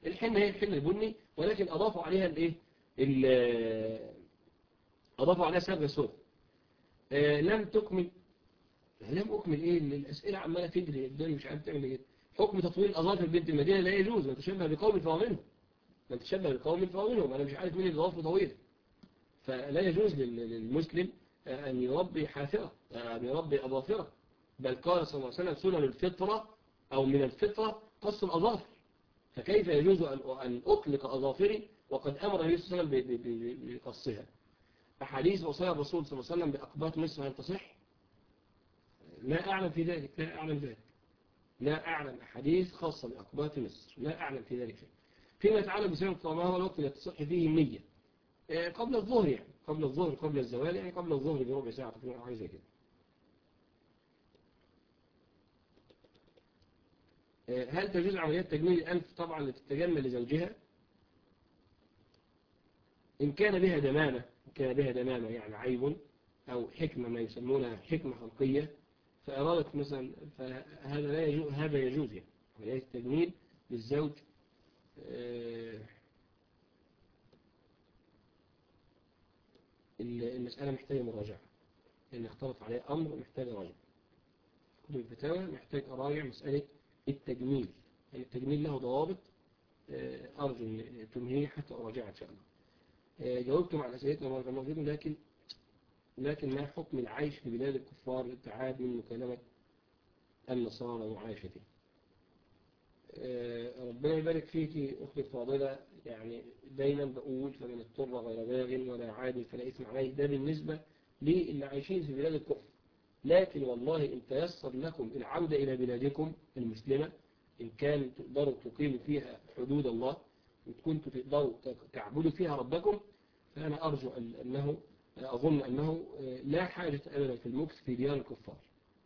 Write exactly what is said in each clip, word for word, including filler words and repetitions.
الحنة هي الحنة البني، ولكن أضافوا عليها الإيه؟ أضافوا عليها صبغة سوداء. آه لم تكمل، لم أكمل إيه؟ الأسئلة عمالة تجري الدنيا مش عارف تعمل إيه. حكم تطويل الأظافر بنت المدينة لا يجوز، من تشبه بقوم فهو منهم، من تشبه بقوم فهو منهم. أنا مش عارف مين اللي ضافه طويل. فلا يجوز للمسلم أن يربي حافرة، أن يربي أظافرة، بل قال صلى الله عليه وسلم سنن الفطرة أو من الفطرة قص الأظافر. فكيف يجوز أن أطلق أظافري وقد أمر النبي صلى الله عليه وسلم بقصها؟ أحاديث وصايا الرسول صلى الله عليه وسلم بأقباط مصر هل تصح؟ لا أعلم في ذلك، لا أعلم ذلك، لا أعلم أحاديث خاصة بأقباط مصر، لا أعلم في ذلك شيء. فيما يتعلق بسنة ما هو الوقت الذي تصح فيه النية؟ قبل الظهر، يعني قبل الظهر قبل الزوال، يعني قبل الظهر بربع ساعة تقريبا أو حاجة زي كده. هل تجوز عمليات تجميل الأنف طبعا لتتجمل لزوجها؟ إن كان بها دمامة، إن كان بها دمامة يعني عيب أو حكمة ما يسمونها حكمة خلقية، فأرادت مثلا، فهذا لا يجوز، هذا يجوز يعني عمليات التجميل للزوج. المسألة محتاجة مراجعة، لأن اختلط عليه أمر محتاج راجع. كتب الفتاوى محتاج أراجع مسألة التجميل، يعني التجميل له ضوابط، أرجو أن تمهيه حتى أراجعها إن شاء الله. جاوبتم على أسئلتنا مرة مرة، لكن لكن ما حكم العيش في بلاد الكفار للابتعاد من مكالمة النصارى ومعايشته؟ ربنا يبارك فيك أختي الفاضلة. يعني دايما بقول فمن اضطر غير باغ ولا عاد فلا إثم عليه، ده بالنسبة للي عايشين في بلاد الكفر. لكن والله إن تيسر لكم العودة إلى بلادكم المسلمة، إن كان تقدروا تقيموا فيها حدود الله وكنتوا تقدروا تعبدوا فيها ربكم، فأنا أرجو أنه أظن أنه لا حاجة أبدا في المكث في ديار الكفار.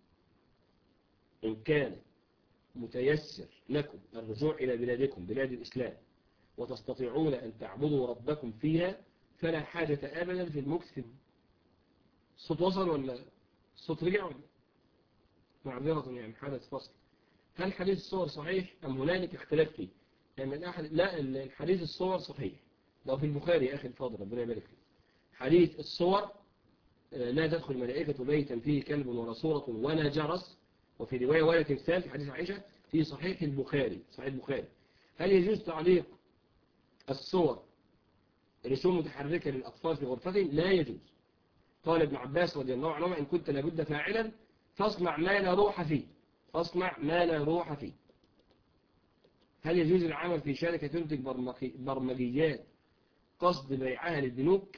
إن كان متيسر لكم الرجوع إلى بلادكم بلاد الإسلام وتستطيعون أن تعبدوا ربكم فيها، فلا حاجة أبدا في المكث في. الصوت وصل ولا الصوت رجع ولا؟ معذرة يعني حدث فصل. هل حديث الصور صحيح أم هنالك اختلاف فيه؟ يعني الأحد لا، الحديث الصور صحيح، لو في البخاري يا أخي الفاضل ربنا يبارك فيك. حديث الصور لا تدخل ملائكة بيتا فيه كلب ولا صورة ولا جرس، وفي رواية ولا تمثال في حديث عائشة في صحيح البخاري، صحيح البخاري. هل يجوز تعليق الصور رسوم متحركة للأطفال في غرفتهم؟ لا يجوز. قال ابن عباس رضي الله عنهما إن كنت لابد فاعلا فاصنع ما لا روح فيه، فاصنع ما لا روح فيه. هل يجوز العمل في شركة تنتج برمجيات قصد بيعها للبنوك؟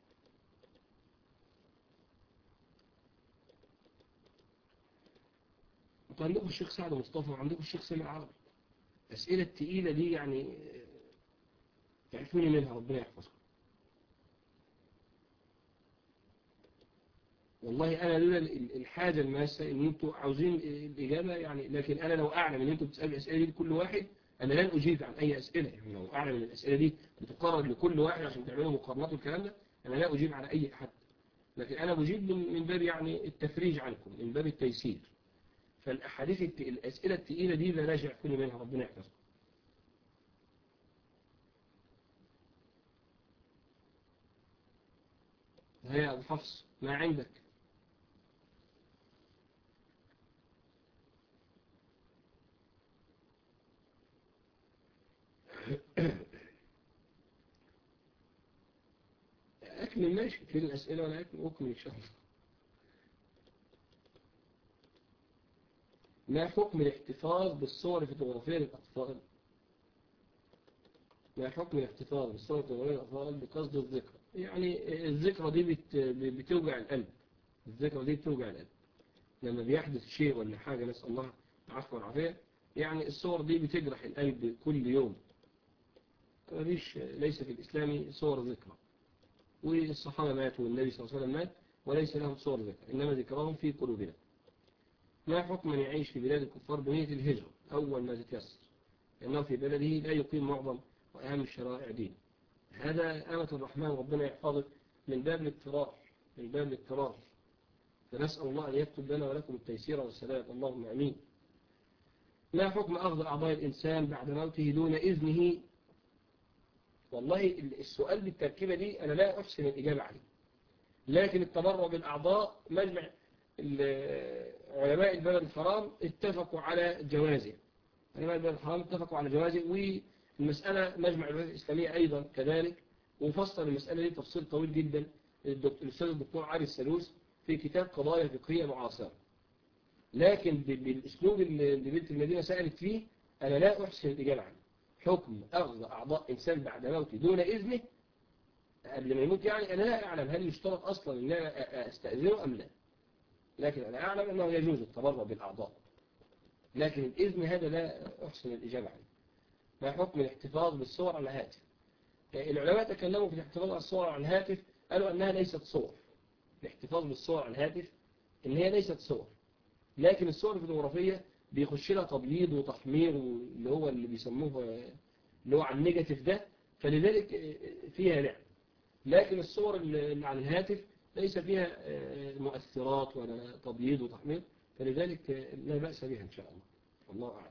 انتوا عندكم الشيخ سعد مصطفى وعندكم الشيخ سامع عربي، أسئلة التقيلة دي يعني تعرفوني منها ربنا يحفظكم. والله أنا لولا الحاجة الماسة إن أنتوا عاوزين الإجابة يعني، لكن أنا لو أعلم إن أنتوا بتسألوا الأسئلة دي لكل واحد أنا لن أجيب عن أي أسئلة. يعني لو أعلم إن الأسئلة دي بتقرر لكل واحد عشان تعملوا مقارنات والكلام ده، أنا لا أجيب على أي أحد. لكن أنا بجيب من باب يعني التفريج عنكم، من باب التيسير. فالأحاديث الأسئلة التقيلة دي لا راجع كل منها ربنا يحفظكم. هيا أبو حفص ما عندك؟ أكمل ماشي في الأسئلة ولا أكمل أكمل إن شاء الله. ما حكم الاحتفاظ بالصور الفوتوغرافية للأطفال؟ ما حكم الاحتفاظ بالصور الفوتوغرافية للأطفال بقصد الذكرى؟ يعني الذكرى دي بت... بتوجع القلب، الذكرى دي بتوجع القلب لما بيحدث شيء ولا حاجة، نسأل الله العفو والعافية. يعني الصور دي بتجرح القلب كل يوم. مفيش، ليس في الإسلام صور ذكرى، والصحابة ماتوا والنبي صلى الله عليه وسلم مات وليس لهم صور ذكرى، إنما ذكرهم في قلوبنا. ما حكم من يعيش في بلاد الكفار بنية الهجرة أول ما تتيسر، لأنه في بلده لا يقيم معظم وأهم الشرائع دين؟ هذا أمة الرحمن ربنا يحفظك، من باب الاضطرار، من باب الاضطرار. فنسأل الله أن يكتب لنا ولكم التيسير والسلام، اللهم أمين. ما حكم أخذ أعضاء الإنسان بعد موته دون إذنه؟ والله السؤال بالتركيبة دي أنا لا أحسن الإجابة عليه، لكن التبرع بالأعضاء مجمع علماء البلد الحرام اتفقوا على جوازه. علماء البلد الحرام اتفقوا على جوازه، والمسألة مجمع الولايات الإسلامية أيضا كذلك، وفصل المسألة دي تفصيل طويل جدا الأستاذ الدكتور علي السلوس في كتاب قضايا فقهية معاصرة. لكن بالأسلوب اللي بنت المدينة سألت فيه أنا لا أحسن الإجابة عنه. حكم أخذ أعضاء إنسان بعد موته دون إذنه قبل ما يموت، يعني أنا لا أعلم هل يشترط أصلا أن أنا أستأذنه أم لا، لكن أنا أعلم أنه يجوز التبرع بالأعضاء، لكن الإذن هذا لا أحسن الإجابة عنه. ما حكم الاحتفاظ بالصور على الهاتف؟ العلماء تكلموا في الاحتفاظ بالصور على الهاتف، قالوا أنها ليست صور. الاحتفاظ بالصور على الهاتف إن هي ليست صور، لكن الصور الفوتوغرافية بيخش لها تبييض وتحمير اللي هو اللي بيسموه اللي هو على النيجاتيف ده، فلذلك فيها لعب. لكن الصور اللي على الهاتف ليس فيها مؤثرات ولا تبييض وتحمير، فلذلك لا بأس بها إن شاء الله. والله أعلم.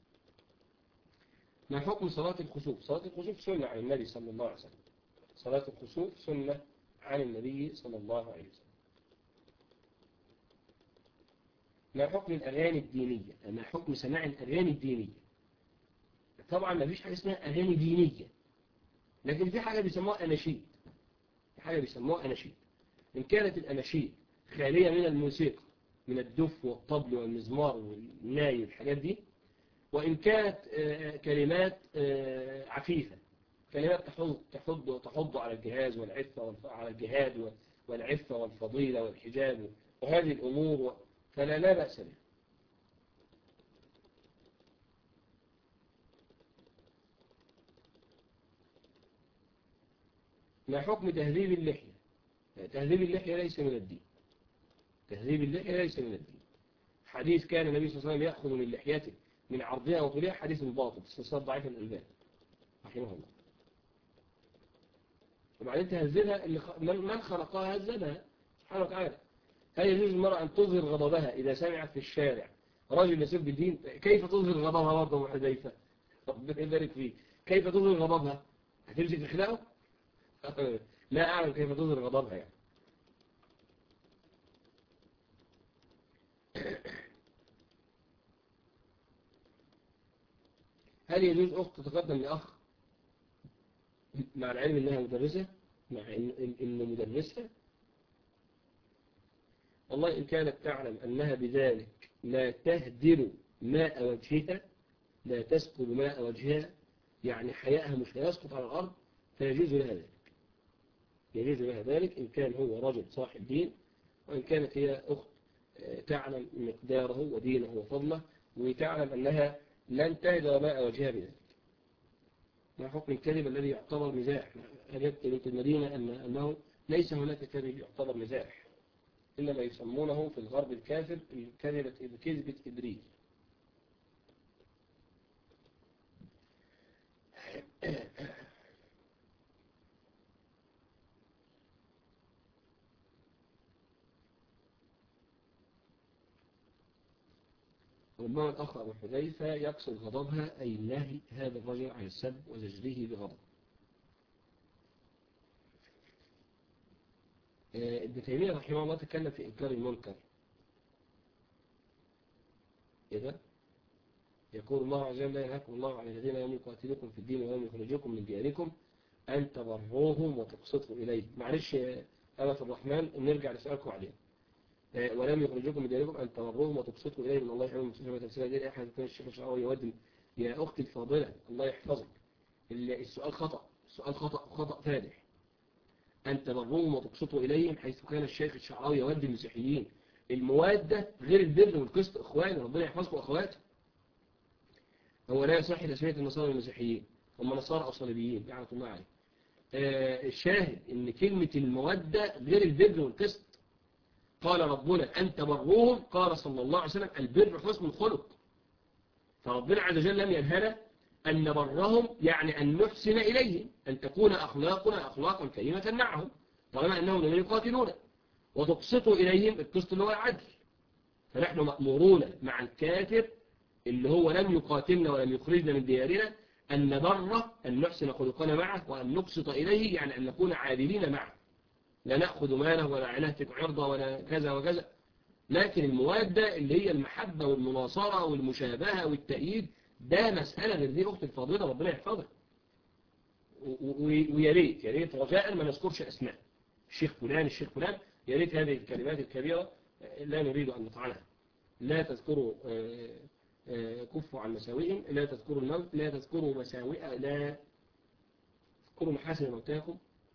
ما حكم صلاة الخسوف؟ صلاة الخسوف سنة عن النبي صلى الله عليه وسلم. صلاة الخسوف سنة عن النبي صلى الله عليه وسلم. ما حكم الأغاني الدينية؟ ما حكم سماع الأغاني الدينية؟ طبعا ما فيش حاجة اسمها أغاني دينية، لكن في حاجة بيسموها أناشيد. في حاجة بيسموها أناشيد. إن كانت الأناشيد خالية من الموسيقى، من الدف والطبل والمزمار والناي والحاجات دي، وإن كانت كلمات عفيفة، كلمات تحض تحض تحض على الجهاز والعفة على الجهاد والعفة والفضيلة والحجاب وهذه الأمور، فلا لا بأس بها. ما حكم تهذيب اللحية؟ تهذيب اللحية ليس من الدين. تهذيب اللحية ليس من الدين. حديث كان النبي صلى الله عليه وسلم يأخذ من لحيته من عرضها وطولها، حديث باطل استثار ضعيف الألباني رحمه الله. وبعدين تهذبها من خلقها هذبها سبحانه وتعالى. هل يجوز المرأة أن تظهر غضبها إذا سمعت في الشارع رجل يسب الدين؟ كيف تظهر غضبها برضه حذيفة؟ ربنا يبارك فيه. كيف تظهر غضبها؟ هتمسك تخلقه؟ لا أعلم كيف تظهر غضبها يعني. هل يجوز أخت تتقدم لأخ مع العلم أنها مدرسة، مع إن إن مدرسة؟ والله إن كانت تعلم أنها بذلك لا تهدر ماء وجهها، لا تسكب ماء وجهها، يعني حياءها مش هيسقط على الأرض، فيجوز لها ذلك. يجوز لها ذلك إن كان هو رجل صاحب دين، وإن كانت هي أخت تعلم مقداره ودينه وفضله، وتعلم أنها لن تهدر ماء وجهها بذلك. ما حكم الكذب الذي يعتبر مزاح؟ أجبت بنت المدينة أن أنه ليس هناك كذب يعتبر مزاح، إنما يسمونه في الغرب الكافر الكذبة كذبة إبريل. ربما الأخ أبو حذيفة يقصد غضبها أي نهي هذا الرجل عن السب وزجره بغضب. ابن تيمية رحمه الله تكلم في إنكار المنكر. إذا يقول الله عز وجل: لا ينهاكم الله عن الذين لم يقاتلوكم في الدين ولم يخرجوكم من دياركم أن تبروهم وتقسطوا إليه. معلش يا أبا الرحمن نرجع لسؤالكم عليه. ولم يخرجوكم من دياركم أن تبروهم وتقسطوا إليه، من الله يحب المسلمين وتفسير دين أحد يكون الشيخ الشعراوي يودم. يا أختي الفاضلة الله يحفظك، السؤال خطأ، السؤال خطأ خطأ فادح. أن تبروهم وتقسطوا إليهم حيث كان الشيخ الشعراوي يودي المسيحيين. الموادة غير البر والقسط إخواني، ربنا يحفظكم أخواتي. هو لا يصح تسمية النصارى المسيحيين، هم نصارى أو صليبيين لعنة الله عليه. آه الشاهد إن كلمة المودة غير البر والقسط. قال ربنا أن تبروهم، قال صلى الله عليه وسلم البر حسن الخلق. فربنا عز وجل لم ينهنا أن نبرهم يعني أن نحسن إليهم، أن تكون أخلاقنا أخلاقا كريمة معهم طالما أنهم لم يقاتلون. وتقسطوا إليهم، القسط اللي هو العدل. فنحن مأمورون مع الكافر اللي هو لم يقاتلنا ولم يخرجنا من ديارنا أن نبر أن نحسن خلقنا معه وأن نقسط إليه، يعني أن نكون عادلين معه، لا نأخذ ماله ولا نهتك عرضه ولا كذا وكذا. لكن الموادة اللي هي المحبة والمناصرة والمشابهة والتأييد ده مسألة غير دي. أخت الفاضلة ربنا يحفظها، ويا ريت يا ريت رجاء ما نذكرش أسماء الشيخ فلان الشيخ فلان، يا ريت هذه الكلمات الكبيرة لا نريد أن نطعنها. لا تذكروا كفوا عن مساوئهم، لا تذكروا الموت، لا تذكروا مساوئ، لا تذكروا محاسن موتاكم.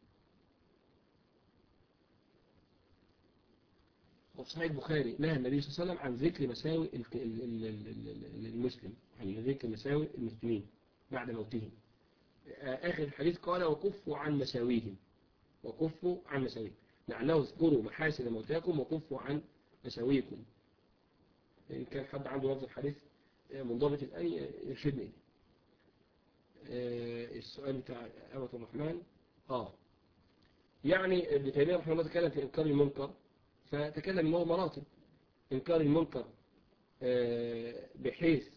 وفي صحيح البخاري نهى النبي صلى الله عليه وسلم عن ذكر مساوئ المسلم، عن ذكر مساوئ المسلمين بعد موتهم. آخر الحديث قال وكفوا عن مساويهم، وكفوا عن مساويهم، لعله اذكروا محاسن موتاكم وكفوا عن مساويكم. إن كان حد عنده لفظ الحديث منضبط الآية يرشدني. السؤال بتاع أبو الرحمن آه يعني ابن تيمية رحمه الله تكلم في إنكار المنكر، فتكلم أنه مراتب. إنكار المنكر بحيث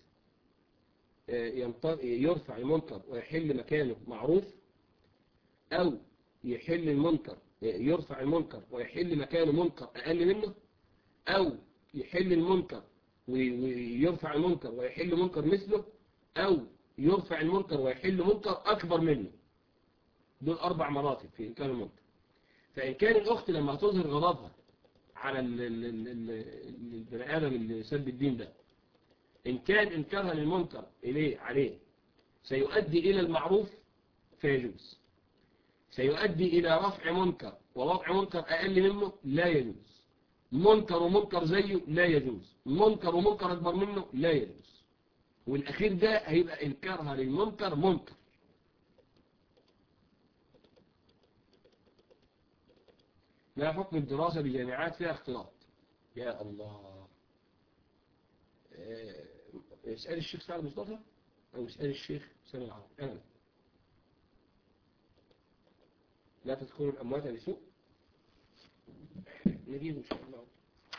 يرفع المنكر ويحل مكانه معروف، أو يحل المنكر يرفع المنكر ويحل مكانه منكر أقل منه، أو يحل المنكر ويرفع المنكر ويحل منكر مثله، أو يرفع المنكر ويحل منكر أكبر منه. دول أربع مراتب في إنكار المنكر. فإن كان الأخت لما تظهر غضبها على البني آدم اللي سب الدين ده، إن كان إنكارها للمنكر إليه عليه سيؤدي إلى المعروف فيجوز، سيؤدي إلى رفع منكر ورفع منكر أقل منه لا يجوز، منكر ومنكر زيه لا يجوز، منكر ومنكر أكبر منه لا يجوز، والأخير ده هيبقى إنكارها للمنكر منكر. لا حكم الدراسة بجامعات فيها اختلاط. يا الله، اسأل الشيخ سعد مصطفى أو اسأل الشيخ سامي العرب. أنا لا تذكروا الأموات لسوء، نجيب إن شاء الله.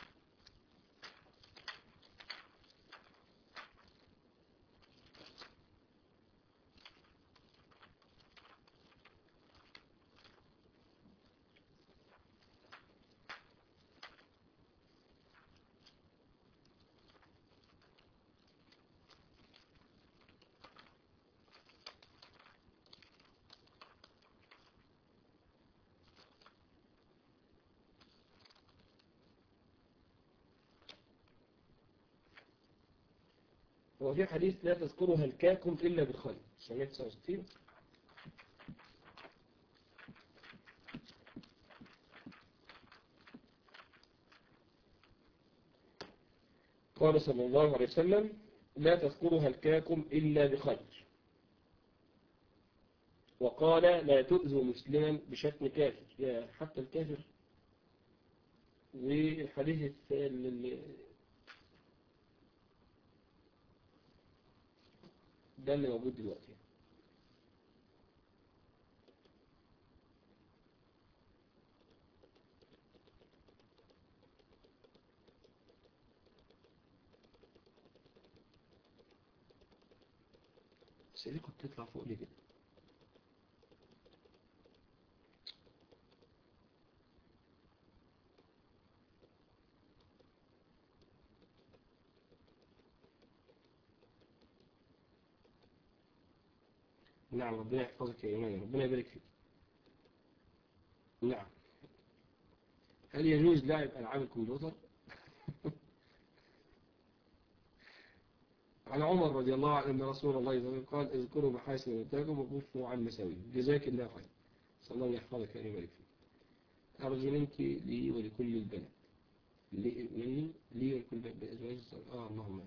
هو في حديث لا تذكروا هلكاكم إلا بالخير تسعمائة وتسعة وستين. قال صلى الله عليه وسلم لا تذكروا هلكاكم إلا بخير. وقال لا تؤذوا مسلما بشتم كافر، يا حتى الكافر. والحديث الثاني ده اللي موجود دلوقتي. بس ليه كنت تطلع فوق ليه كده؟ نعم ربنا يحفظك يا إيمان، ربنا يبارك فيك. نعم. هل يجوز لعب ألعاب الكمبيوتر؟ عن عمر رضي الله عنه أن رسول الله صلى الله عليه وسلم قال اذكروا محاسن موتاكم وكفوا عن مساويهم. جزاك الله خير، صلى الله يحفظك يا إيمان فيك. أرجو منك لي ولكل البنات لي مني لي ولكل بأزواج آه اللهم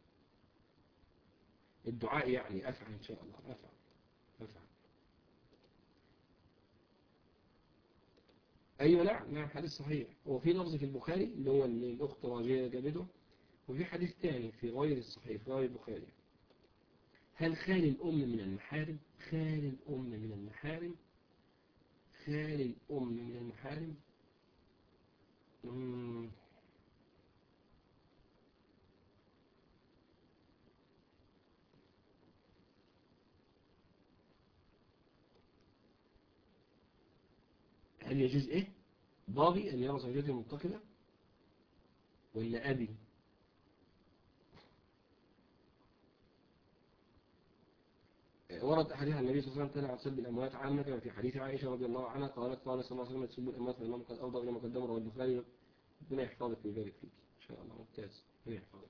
الدعاء يعني أفعل إن شاء الله. أفعل أفعل أيوة. نعم نعم حديث صحيح. هو في لفظ في البخاري اللي هو الأخت راجية جابته، وفي حديث ثاني في غير الصحيح في غير البخاري. هل خال الأم من المحارم؟ خال الأم من المحارم خال الأم من المحارم مم. هل يجوز إيه؟ بابي أن يرى زوجته منتقبة ولا أبي؟ ورد أحاديث عن النبي صلى الله عليه وسلم عن سب الأموات عامة، كما في حديث عائشة رضي الله عنها قالت قال صلى الله عليه وسلم تسب الأموات فإنهم قد أفضوا إلى ما قدموا. رواه البخاري. ربنا يحفظك ويبارك فيك إن شاء الله. ممتاز. ربنا يحفظك.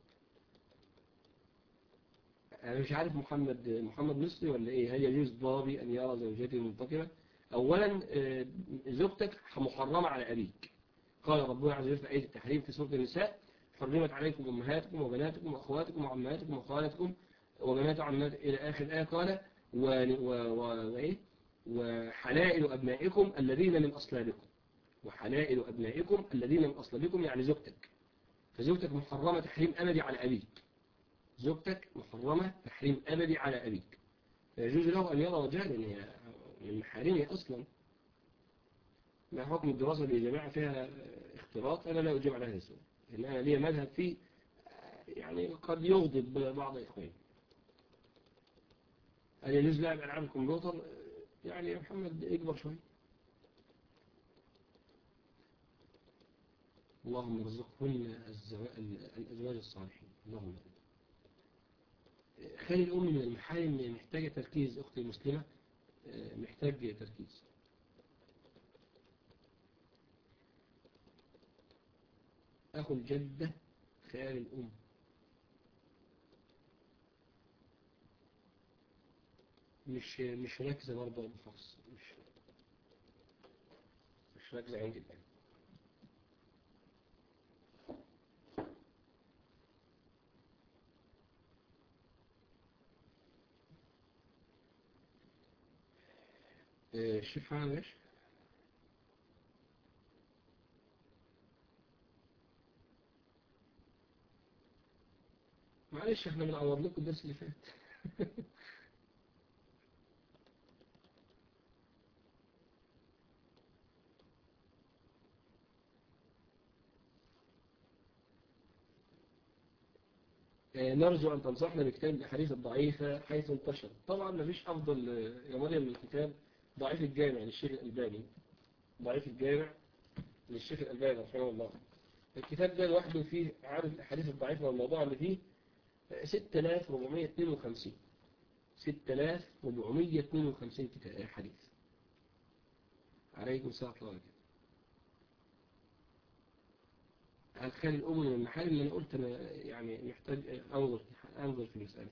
أنا مش عارف محمد محمد مصري ولا إيه. هل يجوز بابي أن يرى زوجته منتقبة؟ أولا زوجتك محرمة على أبيك. قال ربنا عز وجل في آية التحريم في سورة النساء حرمت عليكم أمهاتكم وبناتكم وأخواتكم وعماتكم وخالاتكم وبنات عمات إلى آخر الآية. قال و... و... و... وإيه؟ وحلائل أبنائكم الذين من أصلابكم. وحلائل أبنائكم الذين من أصلابكم يعني زوجتك. فزوجتك محرمة تحريم أبدي على أبيك. زوجتك محرمة تحريم أبدي على أبيك. فيجوز له أن يرى وجها لأن هي من محارمه أصلا. ما حكم الدراسة بالجامعة فيها اختلاط؟ أنا لا أجيب على هذا السؤال لأن أنا لي مذهب فيه يعني قد يغضب بعض إخواني. هل يجوز لعب ألعاب الكمبيوتر؟ يعني يا محمد اكبر شوي. اللهم ارزقهن الأزواج الصالحين. اللهم خلي الأم من المحارم محتاجة تركيز. أختي المسلمة محتاج تركيز. أخو الجدة خيال الأم. مش مش راكزة برضه المحافظ. مش مش راكزة عندي الآن. الشيخ حمد ايش؟ معلش احنا بنعوض لكم الدرس اللي فات. نرجو أن تنصحنا بكتاب الأحاديث الضعيفة حيث انتشر. طبعا مفيش أفضل يا مريم من كتاب ضعيف الجامع للشيخ الألباني. ضعيف الجامع للشيخ الألباني رحمه الله. الكتاب ده لوحده فيه عدد الأحاديث الضعيفة والموضوع اللي فيه ستة آلاف وأربعمائة واثنين وخمسين. ستة آلاف وأربعمائة واثنين وخمسين كتاب حديث. عليكم السلام ورحمة الله وبركاته. هل الأم من المحال اللي أنا قلت أنا يعني محتاج أنظر أنظر في المسألة.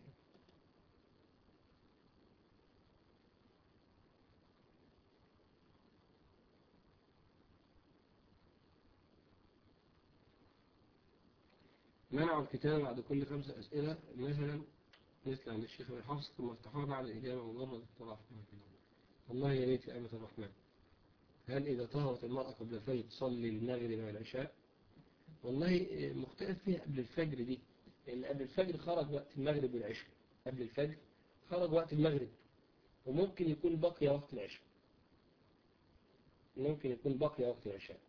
منعوا الكتاب بعد كل خمسة أسئلة مثلا مثل عند الشيخ الحافظ ثم افتحوها بعد الإجابة مجرد اقتراح. والله يا ريت يا أمة الرحمن. هل إذا طهرت المرأة قبل الفجر تصلي المغرب والعشاء؟ والله مختلف فيها قبل الفجر دي لأن قبل الفجر خرج وقت المغرب والعشاء. قبل الفجر خرج وقت المغرب وممكن يكون بقي وقت العشاء. ممكن يكون بقي وقت العشاء.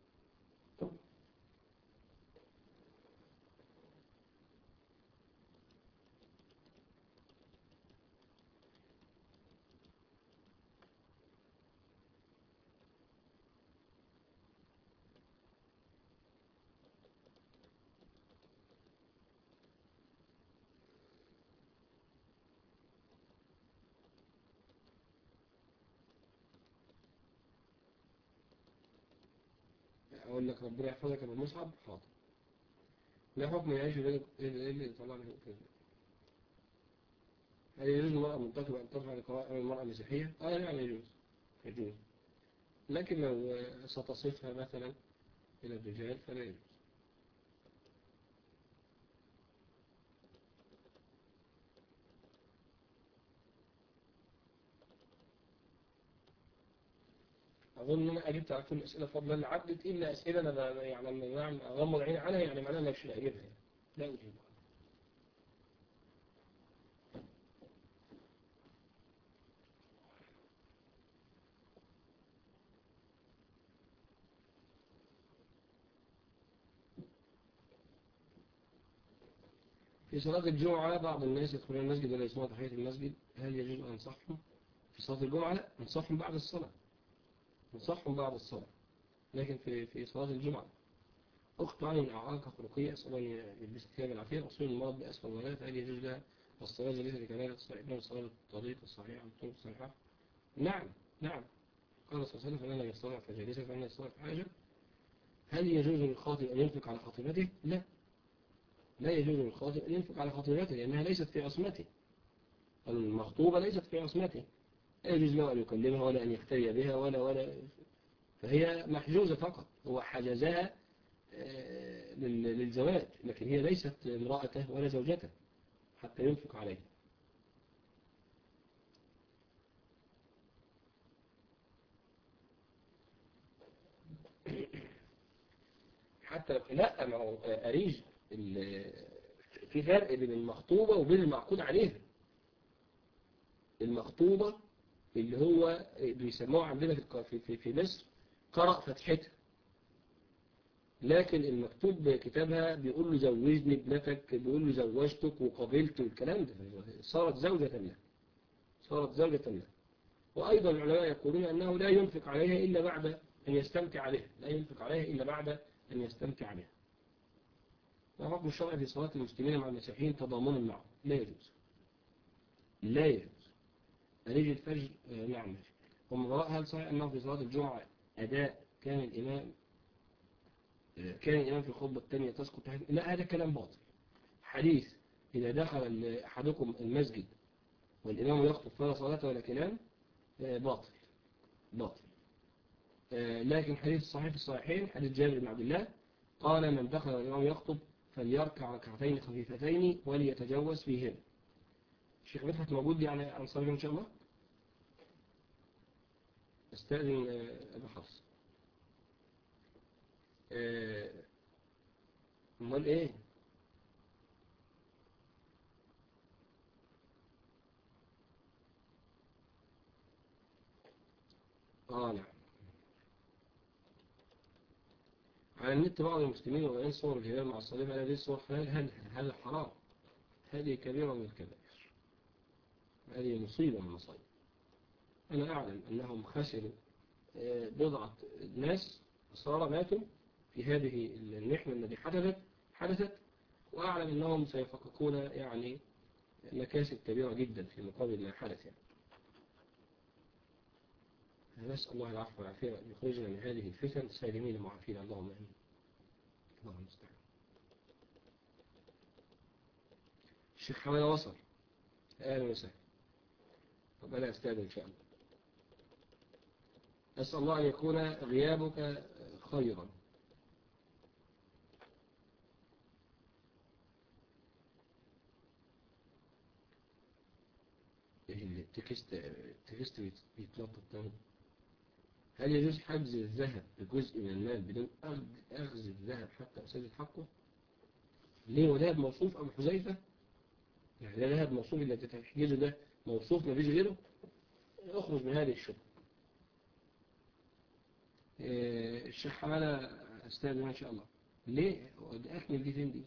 أقول لك ربنا يحفظك يا أبو مصعب. حاضر. لا حكم يعيش إيه اللي طلع من كده. هل يجوز المرأة منتخبة أن ترفع لقاء أمام المرأة المسيحية؟ آه يعني يجوز. يجوز. لكن لو ستصفها مثلا إلى الرجال فلا يجوز. أظن إن أنا أجبت على كل الأسئلة فضلا اللي عدت إلا أسئلة أنا يعني لما أغمض عيني عنها يعني معناها أنا مش أجيبها يعني. لا أجيبها. في صلاة الجمعة بعض الناس يدخلون المسجد ولا يسمعوا تحية المسجد. هل يجوز أن أنصحهم في صلاة الجمعة؟ لا، أنصحهم بعد الصلاة. نصحهم بعد الصلاة، لكن في في صلاة الجمعة. أخت عني من أعاقة خلقية أسأل أن يلبس ثياب العافية، أصول المرض بأسفل ولاية، فهل يجوز لها الصلاة جليسة لكمال الصحيح والصلاة بالطريق الصحيح عن الطرق الصحيحة؟ نعم نعم، قال صلى الله عليه وسلم فمن لم يستطع فجالسة فمن يستطع فحاجة. هل يجوز للخاطب أن ينفق على خطيبته؟ لا، لا يجوز للخاطب أن ينفق على خطيبته لأنها ليست في عصمته، المخطوبة ليست في عصمته، لا يجوز له أن يكلمها ولا أن يختري بها ولا ولا فهي محجوزة فقط، هو حجزها للزواج، لكن هي ليست امرأته ولا زوجته حتى ينفق عليها. حتى لا، ما هو أريج في فرق بين المخطوبة وبين المعقود عليها. المخطوبة اللي هو بيسموها عندنا في في في مصر قرأ فتحتها، لكن المكتوب كتابها بيقول له زوجني ابنتك، بيقول له زوجتك وقبلت والكلام ده، صارت زوجة له، صارت زوجة له. وأيضا العلماء يقولون أنه لا ينفق عليها إلا بعد أن يستمتع عليها، لا ينفق عليها إلا بعد أن يستمتع عليها. وحكم الشرع في صلاة المسلمين مع المسيحيين تضامنا معهم، لا يجوز، لا يجوز. أريج الفجر آه نعم. هم براء هل صحيح أنه في صلاة الجمعة أداء كان الإمام آه كان الإمام في الخطبة الثانية تسقط تحت؟ لا، هذا كلام باطل. حديث إذا دخل أحدكم المسجد والإمام يخطب فلا صلاة ولا كلام آه باطل باطل. آه لكن حديث الصحيح في الصحيحين حديث جابر بن عبد الله قال من دخل والإمام يخطب فليركع ركعتين خفيفتين وليتجوز فيهن. الشيخ مدحت موجود يعني عن صلاه إن شاء الله. استأذن أبو حفص. امال إيه؟ آه نعم. على النت بعض المسلمين وغيرين صور الهلال مع الصليب على هذه الصور، هل هذا حرام؟ هذه كبيرة من الكبائر، هذه مصيبة من المصائب. أنا أعلم أنهم خسروا بضعة ناس أسرار ماتوا في هذه المحنة التي حدثت حدثت وأعلم أنهم سيفققون يعني مكاسب كبيرة جدا في مقابل ما حدث يعني. نسأل الله العفو والعافية أن يخرجنا من هذه الفتن سالمين معافين، اللهم آمين. اللهم المستعان. الشيخ حماده وصل، أهلا وسهلا. طب أنا أستاذن إن شاء الله. أسأل الله أن يكون غيابك خيرا. التكست التكست بيتنطط تاني. هل يجوز حجز الذهب بجزء من المال بدون أخذ الذهب حتى أسدد حقه؟ ليه؟ وذهب موصوف أبو حذيفة؟ يعني ده ذهب موصوف اللي تحجزه ده موصوف ما فيش غيره؟ اخرج من هذه الشبهة. إيه الشيخ حمالة استاذن إن شاء الله. ليه؟ ده أكمل دي فين دي؟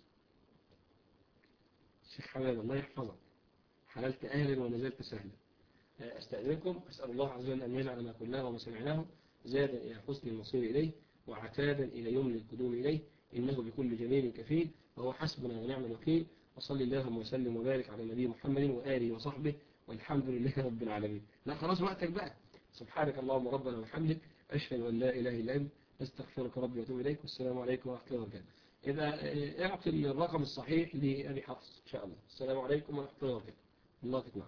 الشيخ حمالة الله يحفظك، حللت أهلا ونزلت سهلا. أستأذنكم، أسأل الله عز وجل أن يجعل ما قلناه وما سمعناه زادا إلى حسن المصير إليه وعتادا إلى يمن القدوم إليه، إنه بكل جميل كفيل وهو حسبنا ونعم الوكيل. وصلي اللهم وسلم وبارك على نبي محمد وآله وصحبه والحمد لله رب العالمين. لا خلاص وقتك بقى. سبحانك اللهم ربنا وبحمدك، أشهد أن لا إله إلا أنت، أستغفرك ربي وأتوب إليك، والسلام عليكم ورحمة الله وبركاته. إذا اعطي الرقم الصحيح لأبي حفص إن شاء الله. السلام عليكم ورحمة الله وبركاته. الله تكرم.